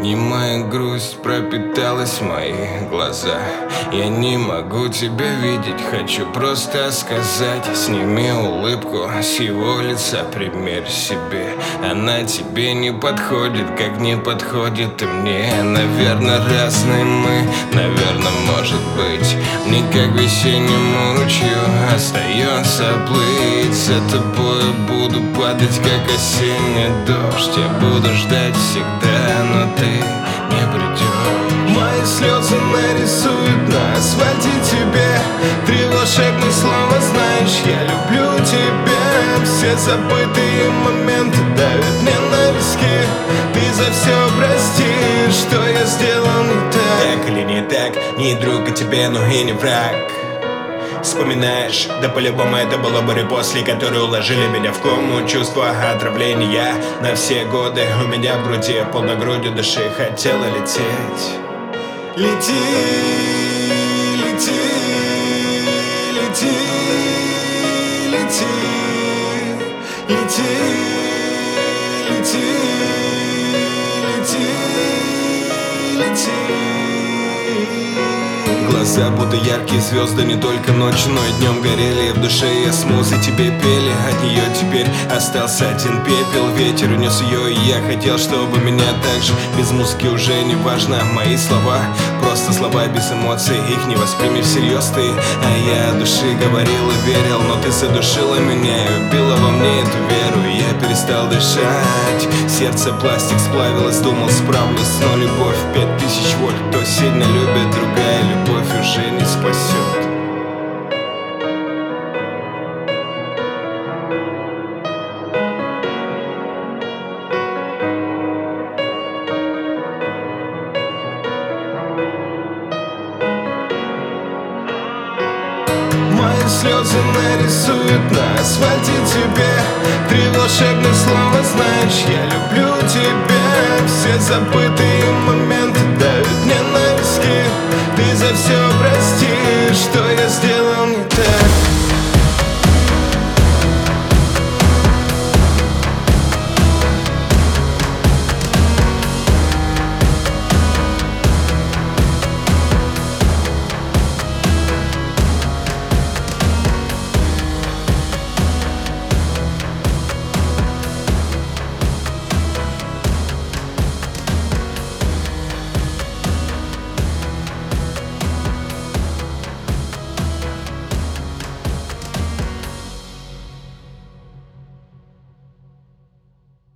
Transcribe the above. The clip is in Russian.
Немая грусть пропиталась в мои глаза. Я не могу тебя видеть, хочу просто сказать: сними улыбку с его лица, примерь себе. Она тебе не подходит, как не подходит и мне. Наверное, разные мы, наверное, может быть. Мне как весеннему ручью остается плыть. За тобой буду падать, как осенний дождь. Я буду ждать всегда, но ты не придешь. Мои слезы нарисуют на асфальте тебе 3 волшебных слова, знаешь, я люблю тебя. Все забытые моменты давят мне на виски. Ты за все прости, что я сделал не так. Так или не так, не друг, а тебе, но и не враг. Вспоминаешь, да по-любому это было буря после, которые уложили меня в кому. Чувство отравления на все годы у меня в груди, полной грудью души хотела лететь. Лети, лети, лети, лети, лети, лети, лети, лети. Глаза будто яркие звезды, не только ночью, но и днем горели. В душе я смуз и тебе пели. От нее теперь остался один пепел. Ветер унес ее, и я хотел, чтобы меня так же. Без музыки уже не важно мои слова, просто слова без эмоций, их не восприми всерьез ты. А я от души говорил и верил, но ты задушила меня и убила во мне эту веру. И я перестал дышать, сердце пластик сплавилось, думал справлюсь, но любовь 5000 вольт. Кто сильно любит, другая любовь уже не спасет. Мои слезы нарисуют на асфальте тебе 3 волшебных слова, знаешь, я люблю тебя. Все забытые моменты